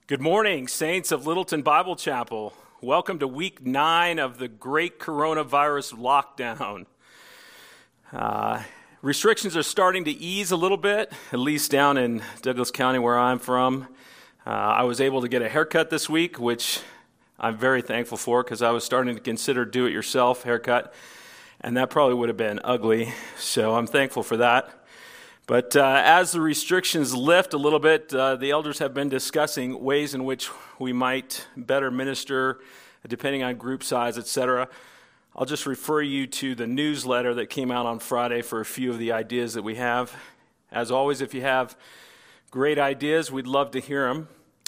Good morning, saints of Littleton Bible Chapel. Welcome to week 9 of the great coronavirus lockdown. Restrictions are starting to ease a little bit, at least down in Douglas County where I'm from. I was able to get a haircut this week, which I'm very thankful for because I was starting to consider do-it-yourself haircut, and that probably would have been ugly, so I'm thankful for that. But as the restrictions lift a little bit, the elders have been discussing ways in which we might better minister, depending on group size, etc. I'll just refer you to the newsletter that came out on Friday for a few of the ideas that we have. As always, if you have great ideas, we'd love to hear them.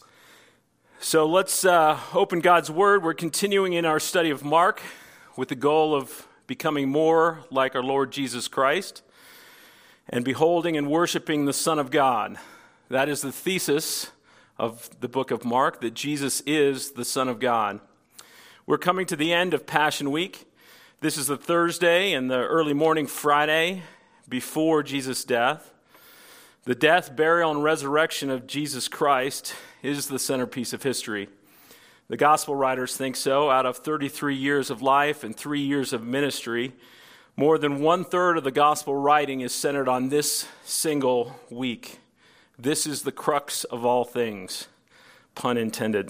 So let's open God's Word. We're continuing in our study of Mark with the goal of becoming more like our Lord Jesus Christ and beholding and worshiping the Son of God. That is the thesis of the book of Mark, that Jesus is the Son of God. We're coming to the end of Passion Week. This is the Thursday and the early morning Friday before Jesus' death. The death, burial, and resurrection of Jesus Christ is the centerpiece of history. The gospel writers think so. Out of 33 years of life and 3 years of ministry, more than 1/3 of the gospel writing is centered on this single week. This is the crux of all things, pun intended.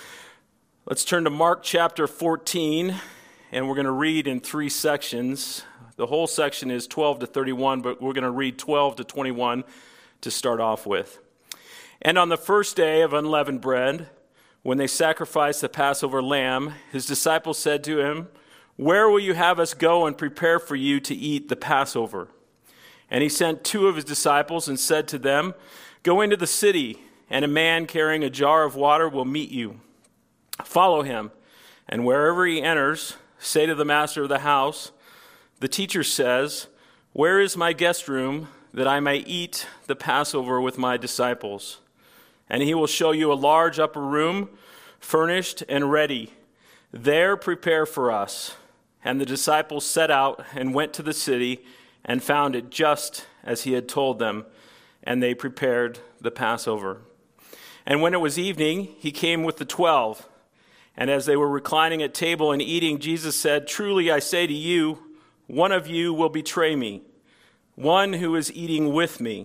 Let's turn to Mark chapter 14, and we're going to read in 3 sections. The whole section is 12 to 31, but we're going to read 12 to 21 to start off with. And on the first day of unleavened bread, when they sacrificed the Passover lamb, his disciples said to him, "Where will you have us go and prepare for you to eat the Passover?" And he sent 2 of his disciples and said to them, "Go into the city, and a man carrying a jar of water will meet you. Follow him, and wherever he enters, say to the master of the house, 'The teacher says, where is my guest room, that I may eat the Passover with my disciples?' And he will show you a large upper room, furnished and ready. There prepare for us." And the disciples set out and went to the city and found it just as he had told them, and they prepared the Passover. And when it was evening, he came with the 12. And as they were reclining at table and eating, Jesus said, "Truly I say to you, one of you will betray me, one who is eating with me."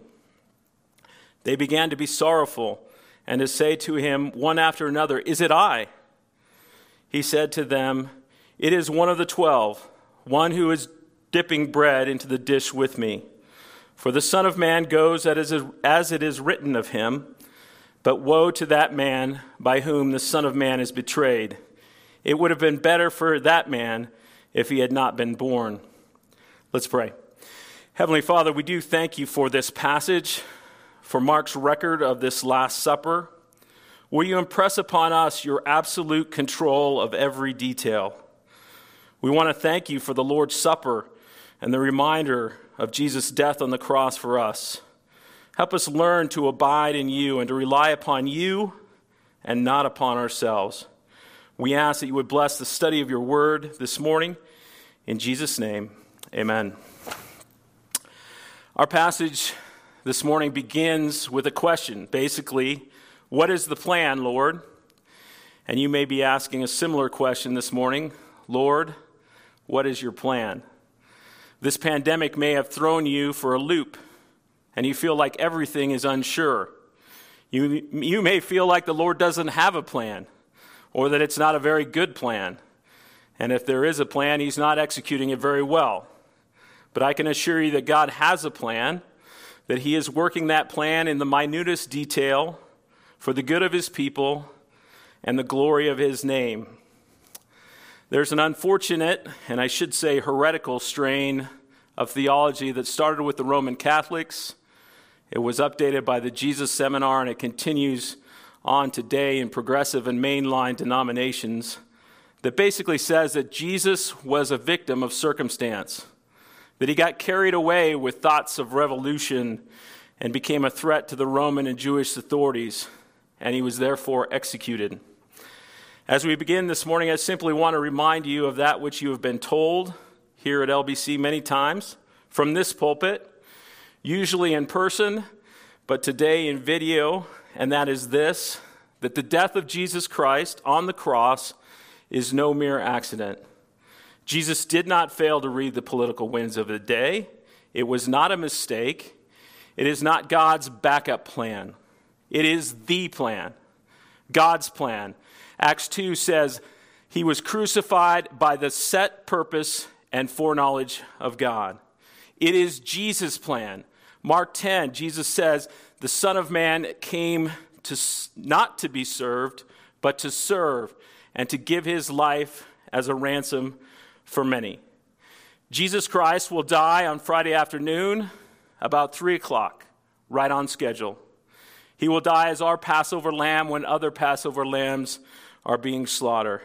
They began to be sorrowful and to say to him one after another, "Is it I?" He said to them, "It is one of the 12, one who is dipping bread into the dish with me. For the Son of Man goes as it is written of him, but woe to that man by whom the Son of Man is betrayed. It would have been better for that man if he had not been born." Let's pray. Heavenly Father, we do thank you for this passage, for Mark's record of this Last Supper. Will you impress upon us your absolute control of every detail? We want to thank you for the Lord's Supper and the reminder of Jesus' death on the cross for us. Help us learn to abide in you and to rely upon you and not upon ourselves. We ask that you would bless the study of your word this morning. In Jesus' name, amen. Our passage this morning begins with a question. Basically, what is the plan, Lord? And you may be asking a similar question this morning. Lord, what is your plan? This pandemic may have thrown you for a loop, and you feel like everything is unsure. You may feel like the Lord doesn't have a plan, or that it's not a very good plan. And if there is a plan, he's not executing it very well. But I can assure you that God has a plan, that he is working that plan in the minutest detail for the good of his people and the glory of his name. There's an unfortunate, and I should say heretical, strain of theology that started with the Roman Catholics. It was updated by the Jesus Seminar, and it continues on today in progressive and mainline denominations, that basically says that Jesus was a victim of circumstance, that he got carried away with thoughts of revolution and became a threat to the Roman and Jewish authorities, and he was therefore executed. As we begin this morning, I simply want to remind you of that which you have been told here at LBC many times from this pulpit, usually in person, but today in video, and that is this: that the death of Jesus Christ on the cross is no mere accident. Jesus did not fail to read the political winds of the day. It was not a mistake. It is not God's backup plan. It is the plan, God's plan. Acts 2 says he was crucified by the set purpose and foreknowledge of God. It is Jesus' plan. Mark 10, Jesus says, the Son of Man came to not to be served, but to serve and to give his life as a ransom for many. Jesus Christ will die on Friday afternoon about 3 o'clock, right on schedule. He will die as our Passover lamb when other Passover lambs are being slaughtered.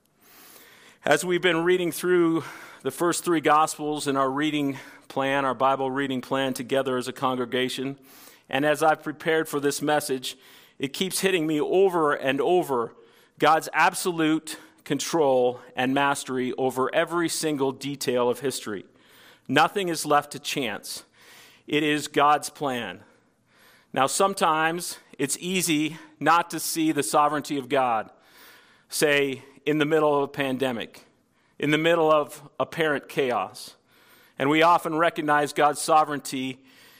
As we've been reading through the first 3 Gospels in our reading plan, our Bible reading plan together as a congregation, and as I've prepared for this message, it keeps hitting me over and over God's absolute control and mastery over every single detail of history. Nothing is left to chance. It is God's plan. Now, sometimes it's easy not to see the sovereignty of God, say, in the middle of a pandemic, in the middle of apparent chaos. And we often recognize God's sovereignty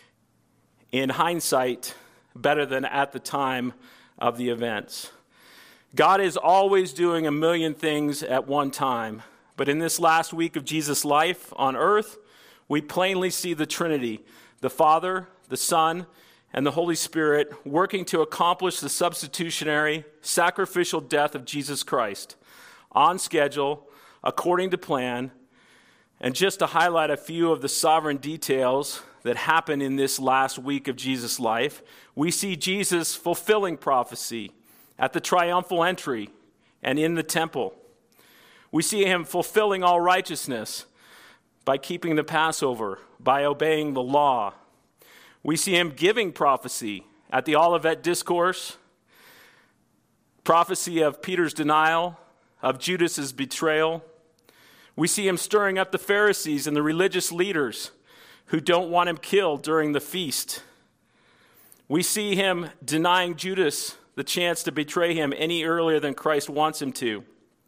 in hindsight better than at the time of the events. God is always doing a million things at one time, but in this last week of Jesus' life on earth, we plainly see the Trinity, the Father, the Son, and the Holy Spirit working to accomplish the substitutionary, sacrificial death of Jesus Christ on schedule, according to plan. And just to highlight a few of the sovereign details that happen in this last week of Jesus' life, we see Jesus fulfilling prophecy at the triumphal entry and in the temple. We see him fulfilling all righteousness by keeping the Passover, by obeying the law. We see him giving prophecy at the Olivet Discourse, prophecy of Peter's denial, of Judas's betrayal. We see him stirring up the Pharisees and the religious leaders who don't want him killed during the feast. We see him denying Judas the chance to betray him any earlier than Christ wants him to.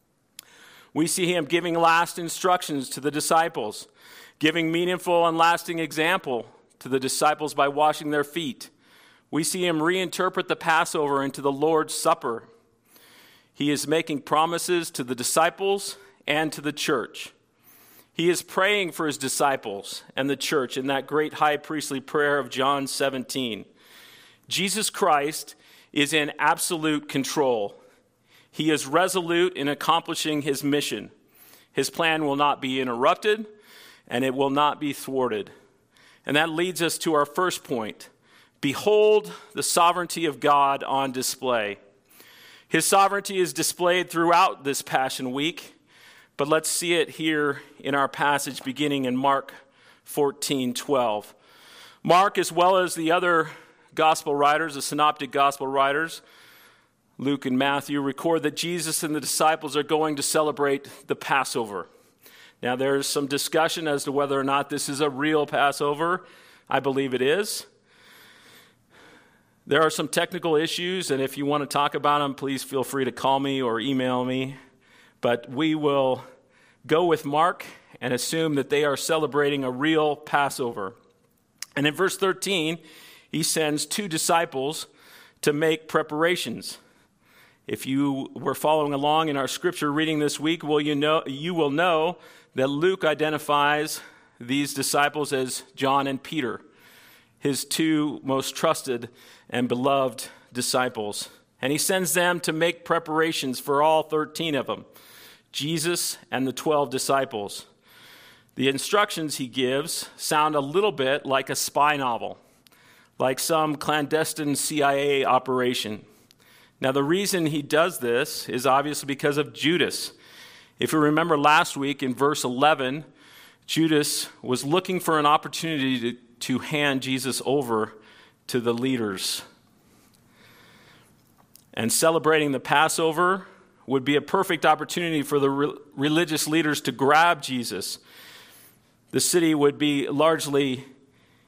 We see him giving last instructions to the disciples, giving meaningful and lasting example to the disciples by washing their feet. We see him reinterpret the Passover into the Lord's Supper. He is making promises to the disciples and to the church. He is praying for his disciples and the church in that great high priestly prayer of John 17. Jesus Christ is in absolute control. He is resolute in accomplishing his mission. His plan will not be interrupted, and it will not be thwarted. And that leads us to our first point. Behold the sovereignty of God on display. His sovereignty is displayed throughout this Passion Week, but let's see it here in our passage beginning in Mark 14:12. Mark, as well as the other gospel writers, the synoptic gospel writers, Luke and Matthew, record that Jesus and the disciples are going to celebrate the Passover. Now, there's some discussion as to whether or not this is a real Passover. I believe it is. There are some technical issues, and if you want to talk about them, please feel free to call me or email me. But we will go with Mark and assume that they are celebrating a real Passover. And in verse 13, he sends 2 disciples to make preparations. If you were following along in our scripture reading this week, you will know that Luke identifies these disciples as John and Peter, his 2 most trusted and beloved disciples. And he sends them to make preparations for all 13 of them, Jesus and the 12 disciples. The instructions he gives sound a little bit like a spy novel, like some clandestine CIA operation. Now, the reason he does this is obviously because of Judas. If you remember last week in verse 11, Judas was looking for an opportunity to hand Jesus over to the leaders. And celebrating the Passover would be a perfect opportunity for the religious leaders to grab Jesus. The city would be largely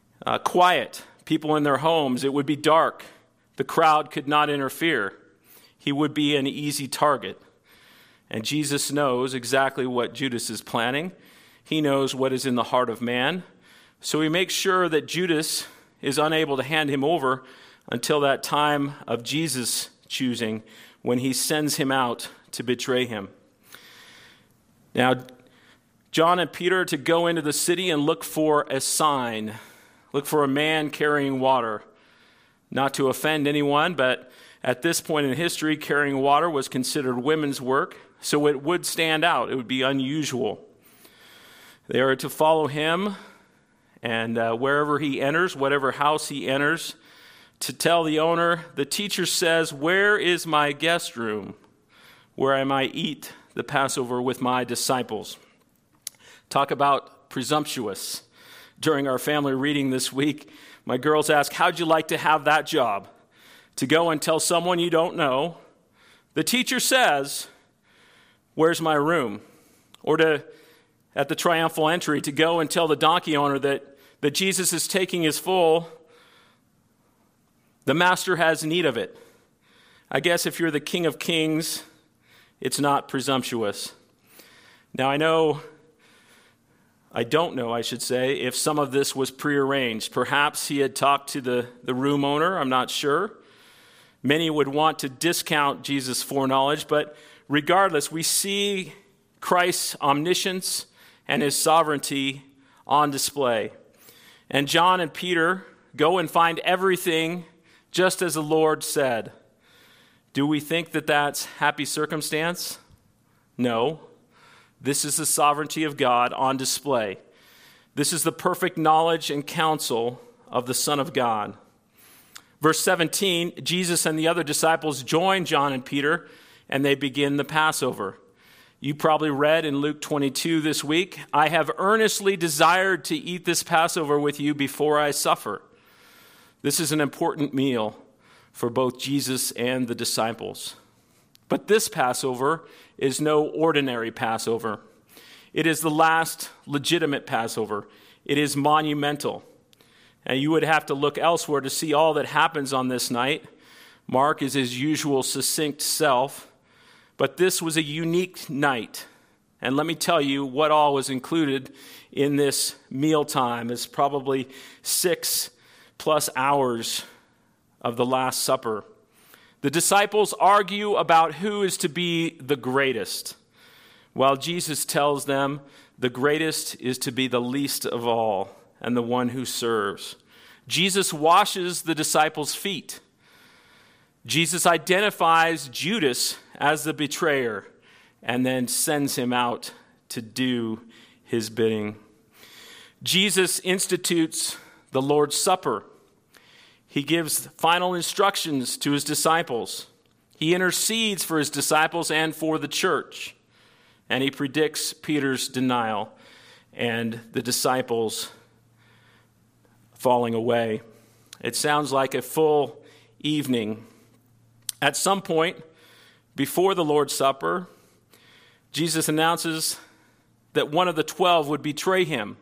quiet, people in their homes. It would be dark. The crowd could not interfere. he would be an easy target. And Jesus knows exactly what Judas is planning. He knows what is in the heart of man. So he makes sure that Judas is unable to hand him over until that time of Jesus choosing, when he sends him out to betray him. Now, John and Peter are to go into the city and look for a sign, look for a man carrying water. Not to offend anyone, but at this point in history, carrying water was considered women's work, so it would stand out. It would be unusual. They are to follow him, and wherever he enters, whatever house he enters, to tell the owner, the teacher says, "Where is my guest room, where I might eat the Passover with my disciples?" Talk about presumptuous. During our family reading this week, my girls asked, "How'd you like to have that job? To go and tell someone you don't know, the teacher says, 'Where's my room?' Or at the triumphal entry, to go and tell the donkey owner that Jesus is taking his foal. The master has need of it." I guess if you're the King of Kings, it's not presumptuous. Now, I don't know, if some of this was prearranged. Perhaps he had talked to the room owner, I'm not sure. Many would want to discount Jesus' foreknowledge, but regardless, we see Christ's omniscience and his sovereignty on display. And John and Peter go and find everything just as the Lord said. Do we think that that's happy circumstance? No. This is the sovereignty of God on display. This is the perfect knowledge and counsel of the Son of God. Verse 17, Jesus and the other disciples join John and Peter, and they begin the Passover. You probably read in Luke 22 this week, "I have earnestly desired to eat this Passover with you before I suffer." This is an important meal for both Jesus and the disciples. But this Passover is no ordinary Passover. It is the last legitimate Passover. It is monumental. And you would have to look elsewhere to see all that happens on this night. Mark is his usual succinct self. But this was a unique night. And let me tell you what all was included in this mealtime. It's probably 6+ hours of the Last Supper. The disciples argue about who is to be the greatest, while Jesus tells them the greatest is to be the least of all and the one who serves. Jesus washes the disciples' feet. Jesus identifies Judas as the betrayer and then sends him out to do his bidding. Jesus institutes the Lord's Supper. He gives final instructions to his disciples. He intercedes for his disciples and for the church. And he predicts Peter's denial and the disciples falling away. It sounds like a full evening. At some point before the Lord's Supper, Jesus announces that one of the 12 would betray him.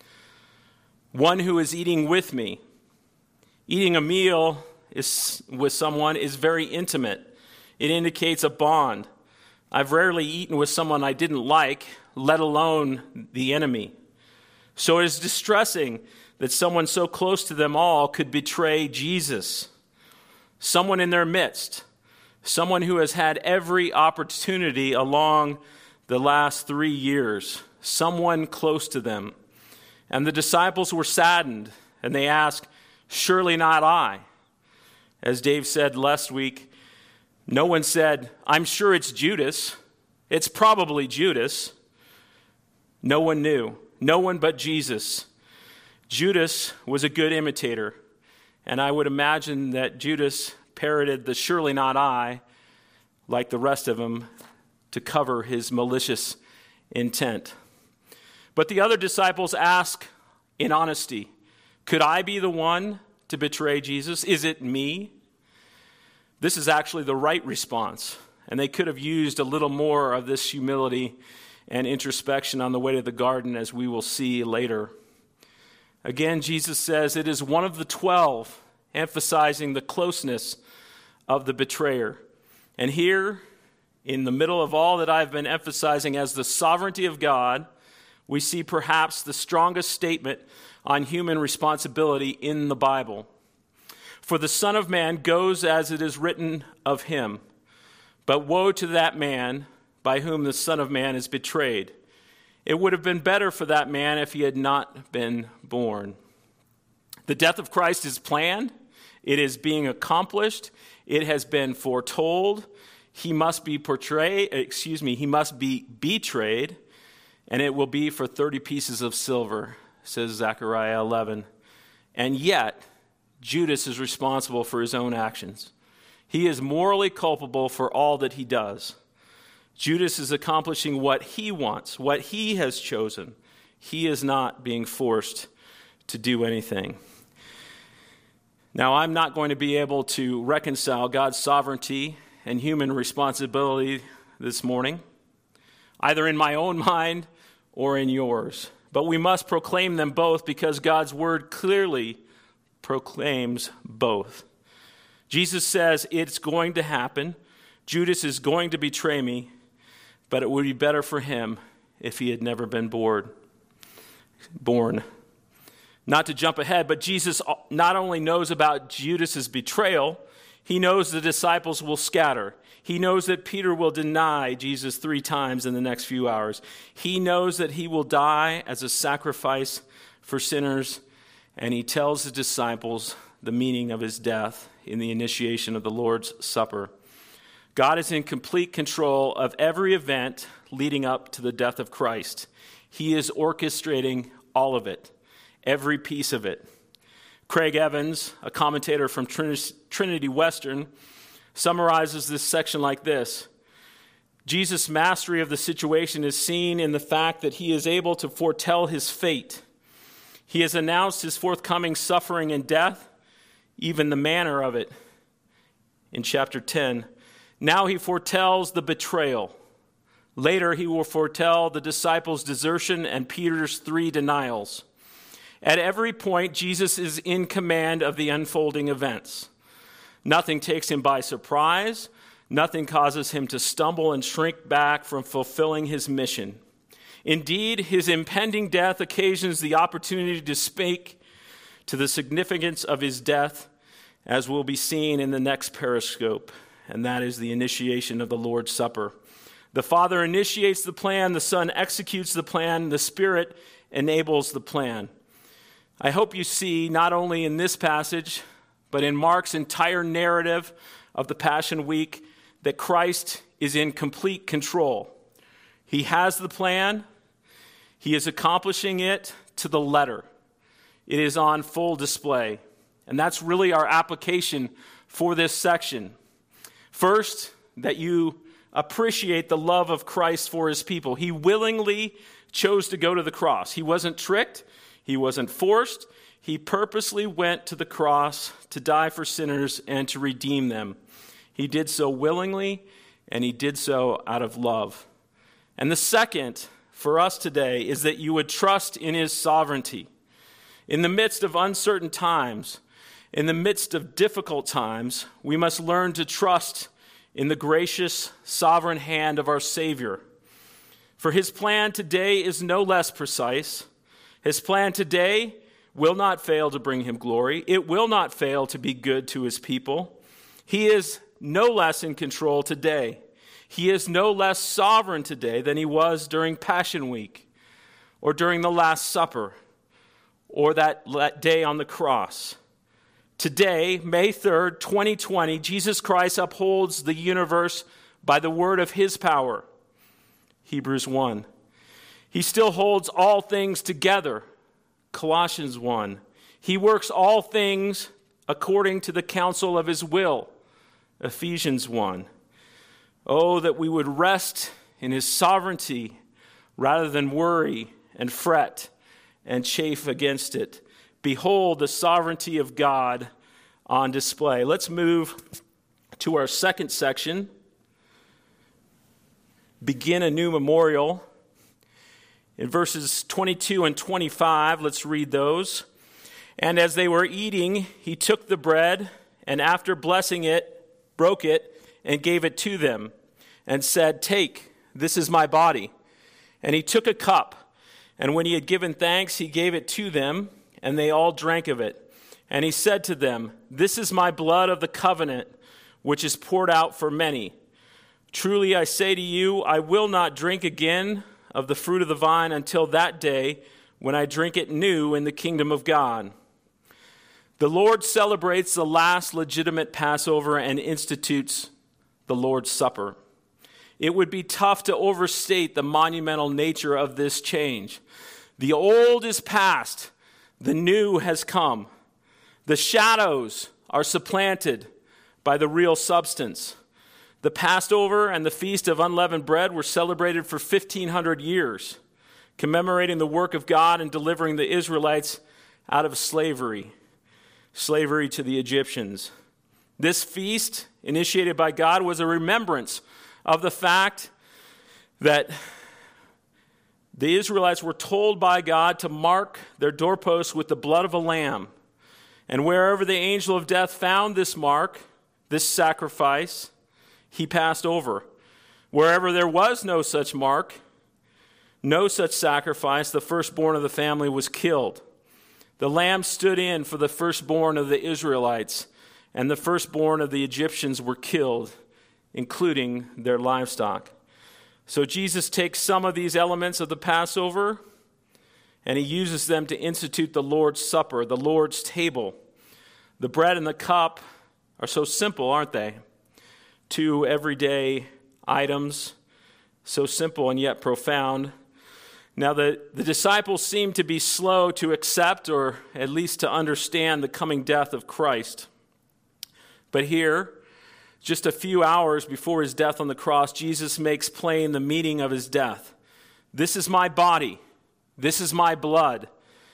One who is eating with me. Eating a meal with someone is very intimate. It indicates a bond. I've rarely eaten with someone I didn't like, let alone the enemy. So it is distressing that someone so close to them all could betray Jesus. Someone in their midst. Someone who has had every opportunity along the last 3 years. Someone close to them. And the disciples were saddened, and they asked, "Surely not I." As Dave said last week, no one said, "I'm sure it's Judas. It's probably Judas." No one knew. No one but Jesus. Judas was a good imitator, and I would imagine that Judas parroted the "surely not I" like the rest of them to cover his malicious intent. But the other disciples ask in honesty, could I be the one to betray Jesus? Is it me? This is actually the right response, and they could have used a little more of this humility and introspection on the way to the garden, as we will see later. Again, Jesus says it is one of the 12, emphasizing the closeness of the betrayer. And here, in the middle of all that I've been emphasizing as the sovereignty of God, we see perhaps the strongest statement on human responsibility in the Bible. For the Son of Man goes as it is written of him, but woe to that man by whom the Son of Man is betrayed. It would have been better for that man if he had not been born. The death of Christ is planned. It is being accomplished. It has been foretold. He must be betrayed, and it will be for 30 pieces of silver, says Zechariah 11. And yet, Judas is responsible for his own actions. He is morally culpable for all that he does. Judas is accomplishing what he wants, what he has chosen. He is not being forced to do anything. Now, I'm not going to be able to reconcile God's sovereignty and human responsibility this morning, either in my own mind or in yours. But we must proclaim them both because God's word clearly proclaims both. Jesus says it's going to happen. Judas is going to betray me, but it would be better for him if he had never been born. Not to jump ahead, but Jesus not only knows about Judas's betrayal, he knows the disciples will scatter. He knows that Peter will deny Jesus 3 times in the next few hours. He knows that he will die as a sacrifice for sinners, and he tells the disciples the meaning of his death in the initiation of the Lord's Supper. God is in complete control of every event leading up to the death of Christ. He is orchestrating all of it, every piece of it. Craig Evans, a commentator from Trinity Western, summarizes this section like this: Jesus' mastery of the situation is seen in the fact that he is able to foretell his fate. He has announced his forthcoming suffering and death, even the manner of it, in chapter 10. Now he foretells the betrayal. Later he will foretell the disciples' desertion and Peter's 3 denials. At every point, Jesus is in command of the unfolding events. Nothing takes him by surprise. Nothing causes him to stumble and shrink back from fulfilling his mission. Indeed, his impending death occasions the opportunity to speak to the significance of his death, as will be seen in the next periscope, and that is the initiation of the Lord's Supper. The Father initiates the plan, the Son executes the plan, the Spirit enables the plan. I hope you see, not only in this passage, but in Mark's entire narrative of the Passion Week, that Christ is in complete control. He has the plan. He is accomplishing it to the letter. It is on full display. And that's really our application for this section. First, that you appreciate the love of Christ for his people. He willingly chose to go to the cross. He wasn't tricked. He wasn't forced. He purposely went to the cross to die for sinners and to redeem them. He did so willingly, and he did so out of love. And the second for us today is that you would trust in his sovereignty. In the midst of uncertain times, in the midst of difficult times, we must learn to trust in the gracious, sovereign hand of our Savior. For his plan today is no less precise. His plan today will not fail to bring him glory. It will not fail to be good to his people. He is no less in control today. He is no less sovereign today than he was during Passion Week or during the Last Supper or that day on the cross. Today, May 3rd, 2020, Jesus Christ upholds the universe by the word of his power. Hebrews 1. He still holds all things together. Colossians 1. He works all things according to the counsel of his will. Ephesians 1. Oh, that we would rest in his sovereignty rather than worry and fret and chafe against it. Behold the sovereignty of God on display. Let's move to our second section. Begin a new memorial. In verses 22 and 25, let's read those. And as they were eating, he took the bread, and after blessing it, broke it, and gave it to them, and said, "Take, this is my body." And he took a cup, and when he had given thanks, he gave it to them, and they all drank of it. And he said to them, "This is my blood of the covenant, which is poured out for many. Truly I say to you, I will not drink again of the fruit of the vine until that day when I drink it new in the kingdom of God." The Lord celebrates the last legitimate Passover and institutes the Lord's Supper. It would be tough to overstate the monumental nature of this change. The old is past, the new has come. The shadows are supplanted by the real substance. The Passover and the Feast of Unleavened Bread were celebrated for 1,500 years, commemorating the work of God in delivering the Israelites out of slavery to the Egyptians. This feast, initiated by God, was a remembrance of the fact that the Israelites were told by God to mark their doorposts with the blood of a lamb. And wherever the angel of death found this mark, this sacrifice, he passed over. Wherever there was no such mark, no such sacrifice, the firstborn of the family was killed. The lamb stood in for the firstborn of the Israelites, and the firstborn of the Egyptians were killed, including their livestock. So Jesus takes some of these elements of the Passover, and he uses them to institute the Lord's Supper, the Lord's table. The bread and the cup are so simple, aren't they? Two everyday items, so simple and yet profound. Now, the disciples seem to be slow to accept or at least to understand the coming death of Christ. But here, just a few hours before his death on the cross, Jesus makes plain the meaning of his death. This is my body. This is my blood.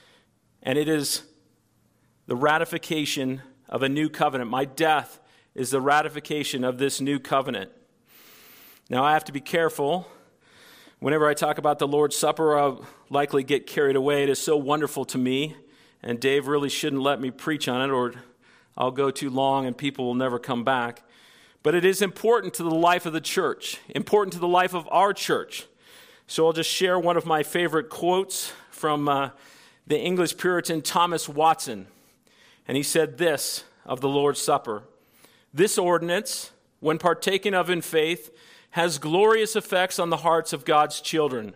And it is the ratification of a new covenant. My death is the ratification of this new covenant. Now, I have to be careful. Whenever I talk about the Lord's Supper, I'll likely get carried away. It is so wonderful to me, and Dave really shouldn't let me preach on it, or I'll go too long and people will never come back. But it is important to the life of the church, important to the life of our church. So I'll just share one of my favorite quotes from the English Puritan Thomas Watson. And he said this of the Lord's Supper: "This ordinance, when partaken of in faith, has glorious effects on the hearts of God's children.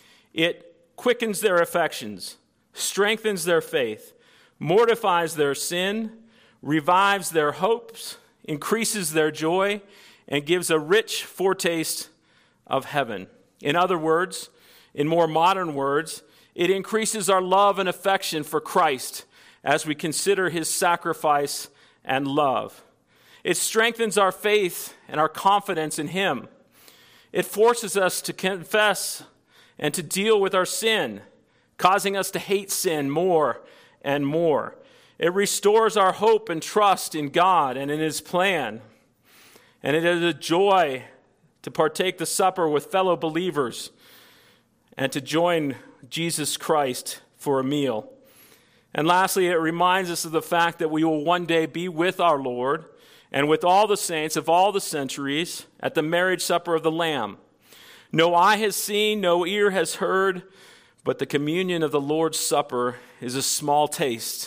It quickens their affections, strengthens their faith, mortifies their sin, revives their hopes, increases their joy, and gives a rich foretaste of heaven." In other words, in more modern words, it increases our love and affection for Christ as we consider his sacrifice and love. It strengthens our faith and our confidence in him. It forces us to confess and to deal with our sin, causing us to hate sin more and more. It restores our hope and trust in God and in his plan. And it is a joy to partake the supper with fellow believers and to join Jesus Christ for a meal. And lastly, it reminds us of the fact that we will one day be with our Lord and with all the saints of all the centuries at the marriage supper of the Lamb. No eye has seen, no ear has heard, but the communion of the Lord's Supper is a small taste,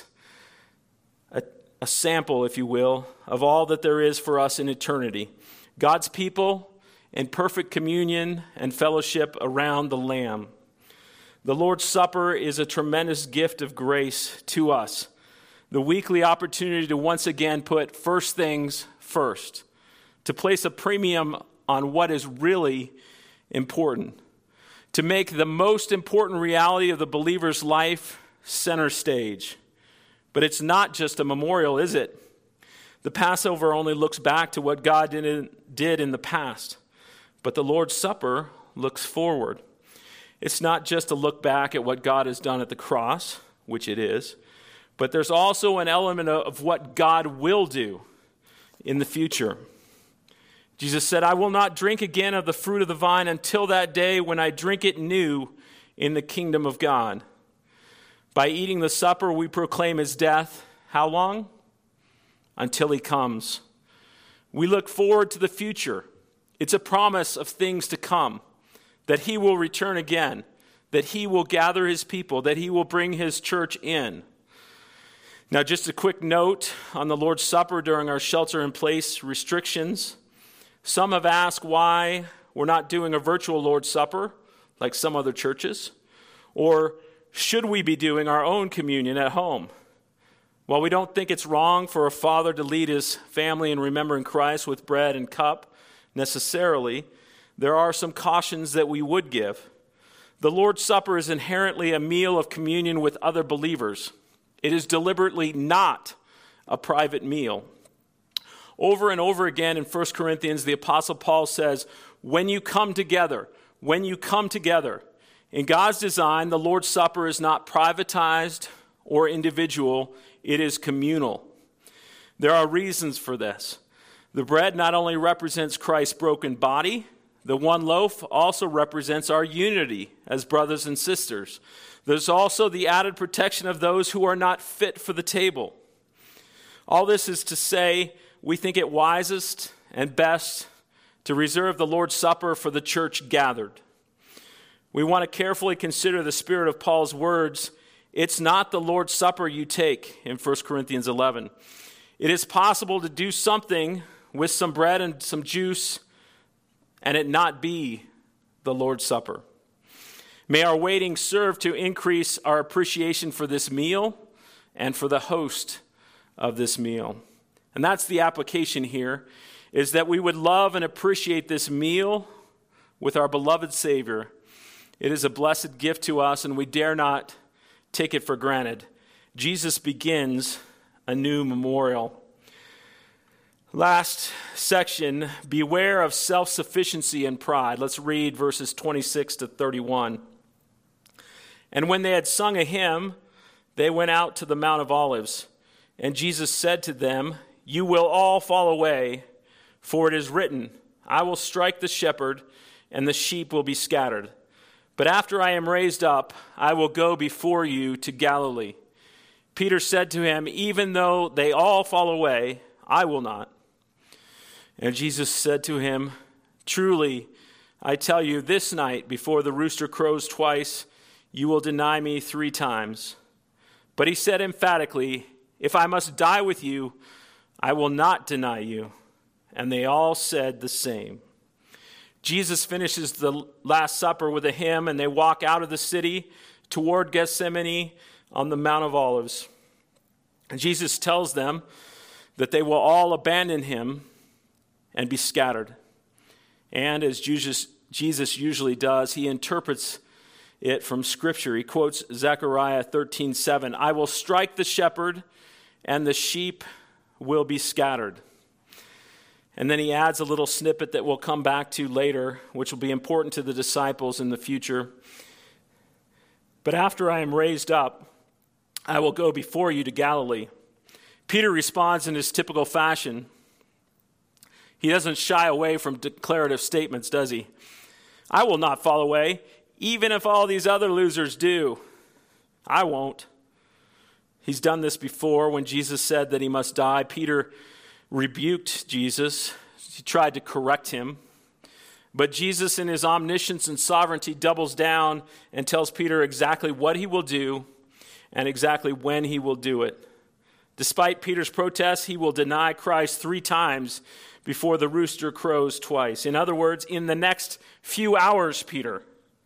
a sample, if you will, of all that there is for us in eternity. God's people in perfect communion and fellowship around the Lamb. The Lord's Supper is a tremendous gift of grace to us. The weekly opportunity to once again put first things first, to place a premium on what is really important, to make the most important reality of the believer's life center stage. But it's not just a memorial, is it? The Passover only looks back to what God did in the past, but the Lord's Supper looks forward. It's not just a look back at what God has done at the cross, which it is, but there's also an element of what God will do in the future. Jesus said, "I will not drink again of the fruit of the vine until that day when I drink it new in the kingdom of God." By eating the supper, we proclaim his death. How long? Until he comes. We look forward to the future. It's a promise of things to come, that he will return again, that he will gather his people, that he will bring his church in. Now, just a quick note on the Lord's Supper during our shelter-in-place restrictions. Some have asked why we're not doing a virtual Lord's Supper like some other churches, or should we be doing our own communion at home? While we don't think it's wrong for a father to lead his family in remembering Christ with bread and cup necessarily, there are some cautions that we would give. The Lord's Supper is inherently a meal of communion with other believers. It is deliberately not a private meal. Over and over again in 1 Corinthians, the Apostle Paul says, when you come together. In God's design, the Lord's Supper is not privatized or individual, it is communal. There are reasons for this. The bread not only represents Christ's broken body, the one loaf also represents our unity as brothers and sisters. There's also the added protection of those who are not fit for the table. All this is to say, we think it wisest and best to reserve the Lord's Supper for the church gathered. We want to carefully consider the spirit of Paul's words. It's not the Lord's Supper you take in 1 Corinthians 11. It is possible to do something with some bread and some juice and it not be the Lord's Supper. May our waiting serve to increase our appreciation for this meal and for the host of this meal. And that's the application here, is that we would love and appreciate this meal with our beloved Savior. It is a blessed gift to us, and we dare not take it for granted. Jesus begins a new memorial. Last section, beware of self-sufficiency and pride. Let's read verses 26 to 31. And when they had sung a hymn, they went out to the Mount of Olives. And Jesus said to them, you will all fall away, for it is written, I will strike the shepherd, and the sheep will be scattered. But after I am raised up, I will go before you to Galilee. Peter said to him, even though they all fall away, I will not. And Jesus said to him, truly, I tell you, this night, before the rooster crows twice, you will deny me 3 times. But he said emphatically, if I must die with you, I will not deny you. And they all said the same. Jesus finishes the Last Supper with a hymn, and they walk out of the city toward Gethsemane on the Mount of Olives. And Jesus tells them that they will all abandon him and be scattered. And as Jesus usually does, he interprets it from Scripture. He quotes Zechariah 13:7, I will strike the shepherd, and the sheep will be scattered. And then he adds a little snippet that we'll come back to later, which will be important to the disciples in the future. But after I am raised up, I will go before you to Galilee. Peter responds in his typical fashion. He doesn't shy away from declarative statements, does he? I will not fall away, even if all these other losers do. I won't. He's done this before when Jesus said that he must die. Peter rebuked Jesus. He tried to correct him. But Jesus, in his omniscience and sovereignty, doubles down and tells Peter exactly what he will do and exactly when he will do it. Despite Peter's protests, he will deny Christ 3 times before the rooster crows twice. In other words, in the next few hours, Peter,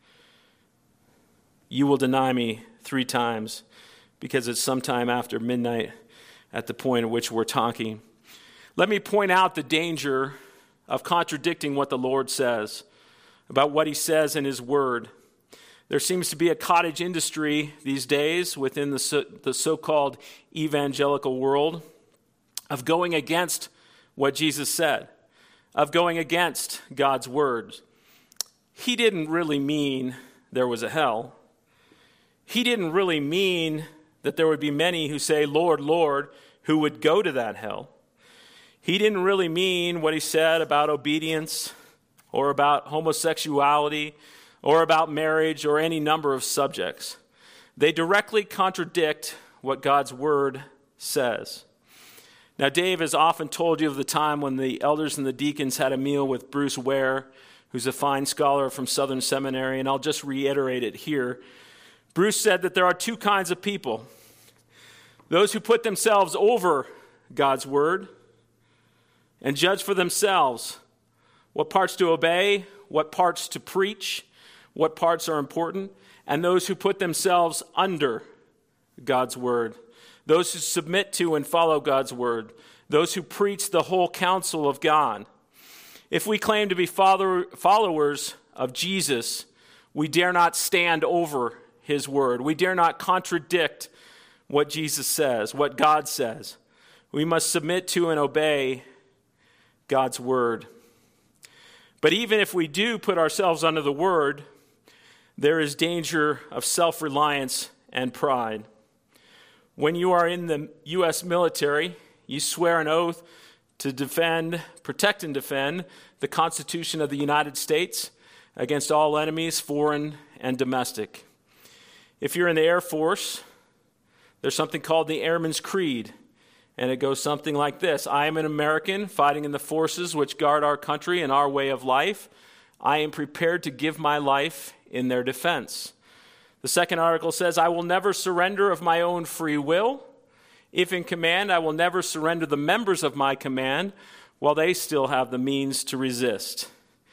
you will deny me 3 times, because it's sometime after midnight at the point at which we're talking. Let me point out the danger of contradicting what the Lord says about what he says in his word. There seems to be a cottage industry these days within the so-called evangelical world of going against what Jesus said, of going against God's words. He didn't really mean there was a hell. He didn't really mean that there would be many who say, Lord, Lord, who would go to that hell. He didn't really mean what he said about obedience or about homosexuality or about marriage or any number of subjects. They directly contradict what God's word says. Now, Dave has often told you of the time when the elders and the deacons had a meal with Bruce Ware, who's a fine scholar from Southern Seminary, and I'll just reiterate it here. Bruce said that there are two kinds of people: those who put themselves over God's word and judge for themselves what parts to obey, what parts to preach, what parts are important, and those who put themselves under God's word, those who submit to and follow God's word, those who preach the whole counsel of God. If we claim to be followers of Jesus, we dare not stand over his word. We dare not contradict what Jesus says, what God says. We must submit to and obey God's word. But even if we do put ourselves under the word, there is danger of self-reliance and pride. When you are in the U.S. military, you swear an oath to defend, protect and defend the Constitution of the United States against all enemies, foreign and domestic. If you're in the Air Force, there's something called the Airman's Creed, and it goes something like this: I am an American fighting in the forces which guard our country and our way of life. I am prepared to give my life in their defense. The second article says, I will never surrender of my own free will. If in command, I will never surrender the members of my command while they still have the means to resist.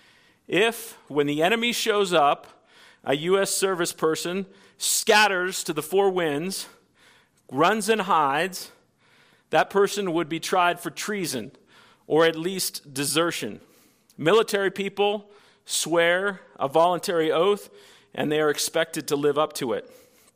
If, when the enemy shows up, a U.S. service person scatters to the four winds, runs and hides, that person would be tried for treason or at least desertion. Military people swear a voluntary oath, and they are expected to live up to it.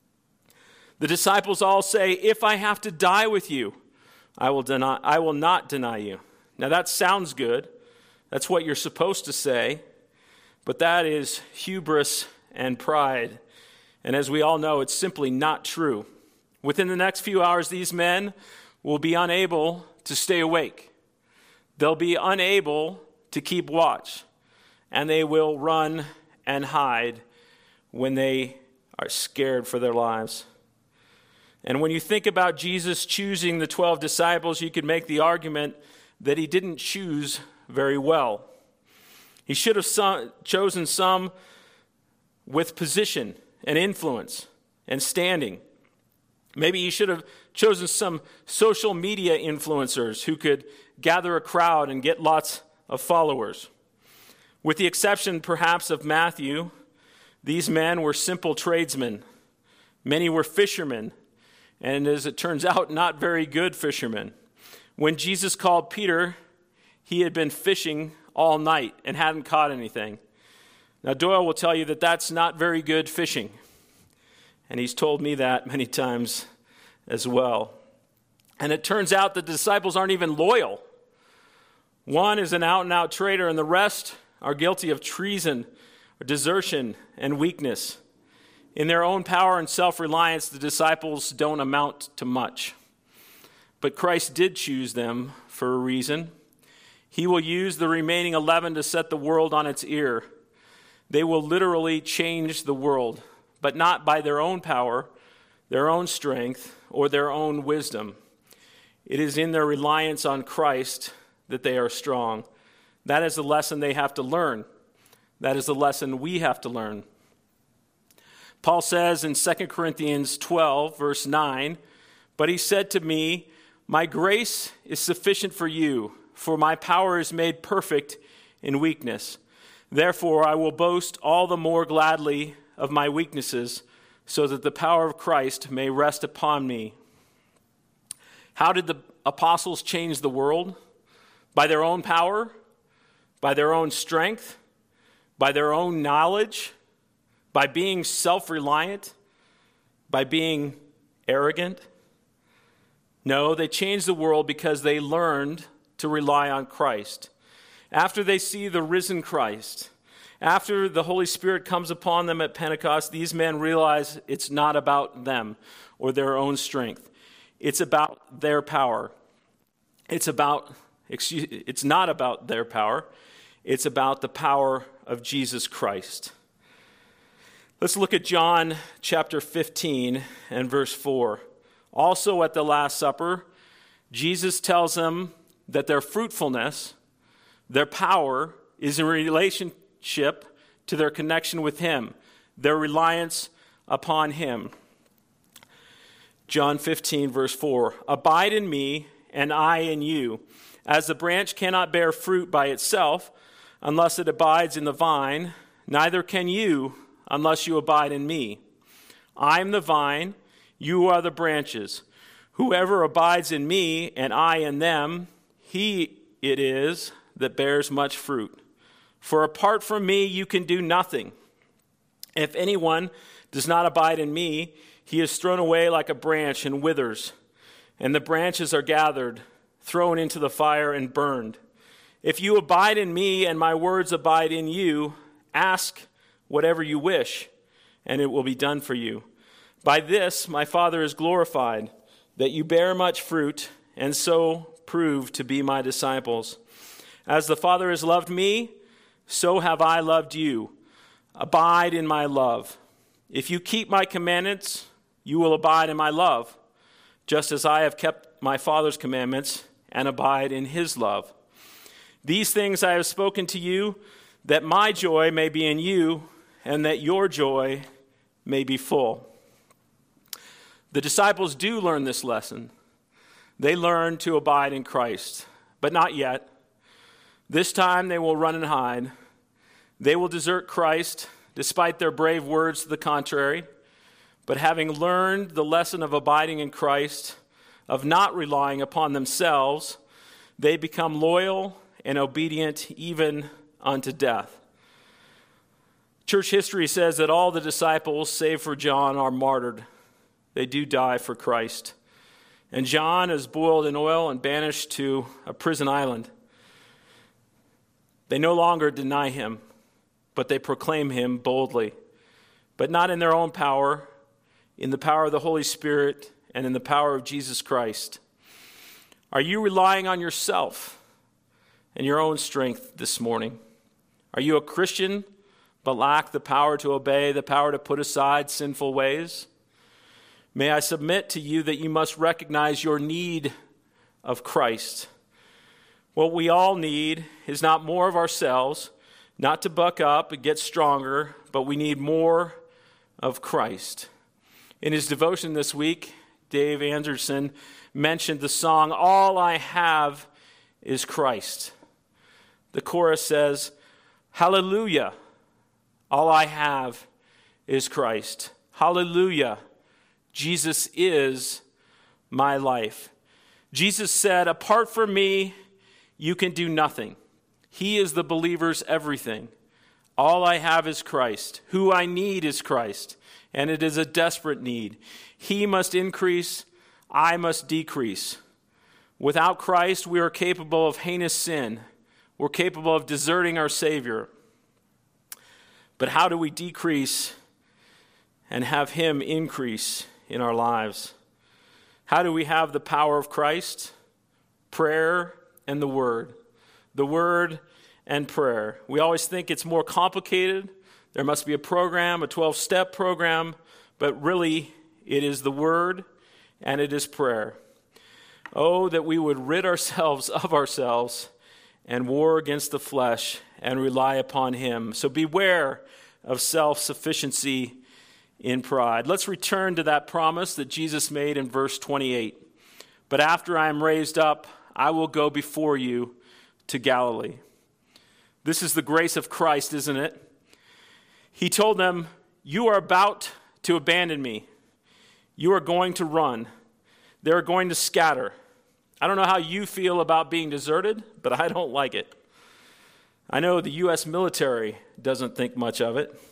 The disciples all say, if I have to die with you, I will not deny you. Now that sounds good. That's what you're supposed to say. But that is hubris and pride. And as we all know, it's simply not true. Within the next few hours, these men will be unable to stay awake. They'll be unable to keep watch. And they will run and hide when they are scared for their lives. And when you think about Jesus choosing the 12 disciples, you could make the argument that he didn't choose very well. He should have chosen some with position and influence and standing. Maybe he should have chosen some social media influencers who could gather a crowd and get lots of followers. With the exception, perhaps, of Matthew, these men were simple tradesmen. Many were fishermen, and as it turns out, not very good fishermen. When Jesus called Peter, he had been fishing all night and hadn't caught anything. Now, Doyle will tell you that that's not very good fishing, and he's told me that many times as well. And it turns out the disciples aren't even loyal. One is an out-and-out traitor, and the rest are guilty of treason, desertion, and weakness. In their own power and self-reliance, the disciples don't amount to much. But Christ did choose them for a reason. He will use the remaining 11 to set the world on its ear. They will literally change the world, but not by their own power, their own strength, or their own wisdom. It is in their reliance on Christ that they are strong. That is the lesson they have to learn. That is the lesson we have to learn. Paul says in 2 Corinthians 12, verse 9, but he said to me, my grace is sufficient for you, for my power is made perfect in weakness. Therefore, I will boast all the more gladly of my weaknesses, so that the power of Christ may rest upon me. How did the apostles change the world? By their own power? By their own strength? By their own knowledge? By being self-reliant? By being arrogant? No, they changed the world because they learned to rely on Christ. After they see the risen Christ, after the Holy Spirit comes upon them at Pentecost, these men realize it's not about them or their own strength. It's about their power. It's not about their power. It's about the power of Jesus Christ. Let's look at John chapter 15 and verse 4. Also at the Last Supper, Jesus tells them that their fruitfulness, their power, is in relationship to their connection with him, their reliance upon him. John 15, verse 4, "Abide in me, and I in you. As the branch cannot bear fruit by itself unless it abides in the vine, neither can you unless you abide in me. I am the vine, you are the branches. Whoever abides in me, and I in them, he it is that bears much fruit. For apart from me, you can do nothing. If anyone does not abide in me, he is thrown away like a branch and withers, and the branches are gathered, thrown into the fire and burned. If you abide in me and my words abide in you, ask whatever you wish, and it will be done for you. By this my Father is glorified, that you bear much fruit, and so prove to be my disciples. As the Father has loved me, so have I loved you. Abide in my love. If you keep my commandments, you will abide in my love, just as I have kept my Father's commandments and abide in his love. These things I have spoken to you, that my joy may be in you, and that your joy may be full." The disciples do learn this lesson. They learn to abide in Christ, but not yet. This time they will run and hide. They will desert Christ, despite their brave words to the contrary. But having learned the lesson of abiding in Christ, of not relying upon themselves, they become loyal and obedient even unto death. Church history says that all the disciples, save for John, are martyred. They do die for Christ. And John is boiled in oil and banished to a prison island. They no longer deny him, but they proclaim him boldly, but not in their own power, in the power of the Holy Spirit and in the power of Jesus Christ. Are you relying on yourself and your own strength this morning? Are you a Christian but lack the power to obey, the power to put aside sinful ways? May I submit to you that you must recognize your need of Christ. What we all need is not more of ourselves, not to buck up and get stronger, but we need more of Christ. In his devotion this week, Dave Anderson mentioned the song, "All I Have is Christ." The chorus says, "Hallelujah, all I have is Christ. Hallelujah, Jesus is my life." Jesus said, "Apart from me, you can do nothing." He is the believer's everything. All I have is Christ. Who I need is Christ, and it is a desperate need. He must increase, I must decrease. Without Christ, we are capable of heinous sin. We're capable of deserting our Savior. But how do we decrease and have him increase in our lives? How do we have the power of Christ? Prayer and the Word. The Word and prayer. We always think it's more complicated. There must be a program, a 12-step program, but really it is the Word and it is prayer. Oh, that we would rid ourselves of ourselves and war against the flesh and rely upon him. So beware of self-sufficiency in pride. Let's return to that promise that Jesus made in verse 28. "But after I am raised up, I will go before you to Galilee." This is the grace of Christ, isn't it? He told them, "You are about to abandon me. You are going to run. They're going to scatter." I don't know how you feel about being deserted, but I don't like it. I know the U.S. military doesn't think much of it.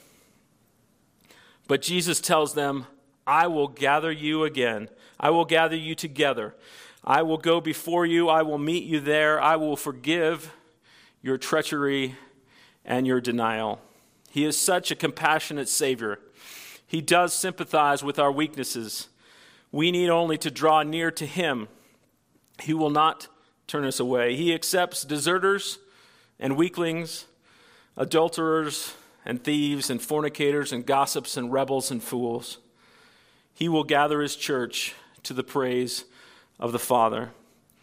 But Jesus tells them, "I will gather you again. I will gather you together. I will go before you. I will meet you there. I will forgive your treachery and your denial." He is such a compassionate Savior. He does sympathize with our weaknesses. We need only to draw near to him. He will not turn us away. He accepts deserters and weaklings, adulterers and thieves and fornicators and gossips and rebels and fools. He will gather his church to the praise of the Father.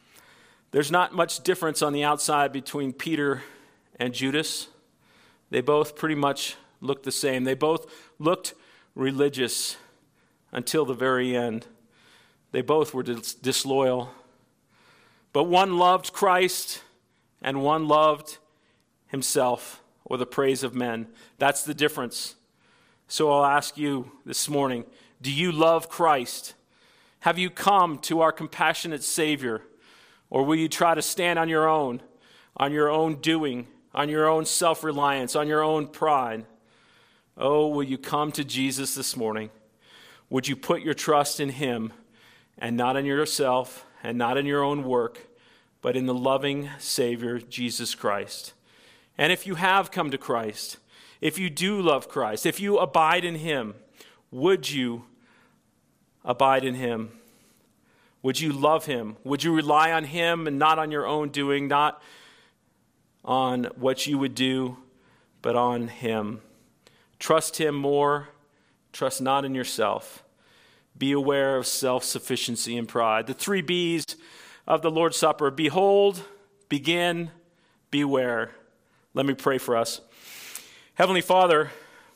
There's not much difference on the outside between Peter and Judas. They both pretty much looked the same. They both looked religious until the very end. They both were disloyal. But one loved Christ and one loved himself or the praise of men. That's the difference. So I'll ask you this morning, do you love Christ? Have you come to our compassionate Savior? Or will you try to stand on your own doing, on your own self-reliance, on your own pride? Oh, will you come to Jesus this morning? Would you put your trust in him and not in yourself and not in your own work, but in the loving Savior, Jesus Christ? And if you have come to Christ, if you do love Christ, if you abide in him, would you abide in him? Would you love him? Would you rely on him and not on your own doing, not on what you would do, but on him? Trust him more. Trust not in yourself. Be aware of self-sufficiency and pride. The 3 B's of the Lord's Supper: behold, begin, beware. Let me pray for us. Heavenly Father,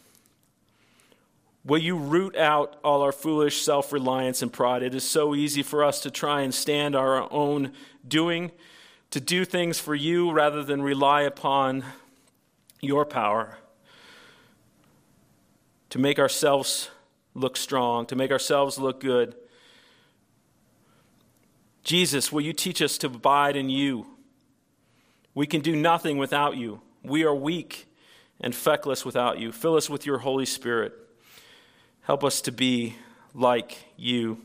will you root out all our foolish self-reliance and pride? It is so easy for us to try and stand our own doing, to do things for you rather than rely upon your power, to make ourselves look strong, to make ourselves look good. Jesus, will you teach us to abide in you? We can do nothing without you. We are weak and feckless without you. Fill us with your Holy Spirit. Help us to be like you.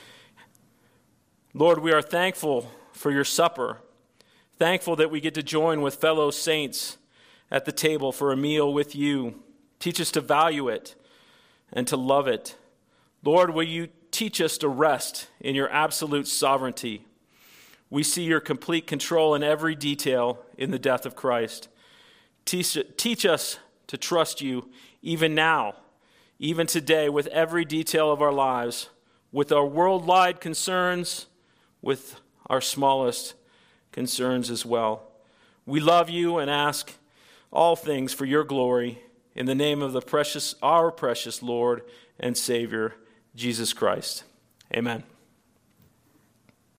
Lord, we are thankful for your supper, thankful that we get to join with fellow saints at the table for a meal with you. Teach us to value it and to love it. Lord, will you teach us to rest in your absolute sovereignty? We see your complete control in every detail in the death of Christ. Teach us to trust you even now, even today, with every detail of our lives, with our worldwide concerns, with our smallest concerns as well. We love you and ask all things for your glory in the name of our precious Lord and Savior, Jesus Christ. Amen.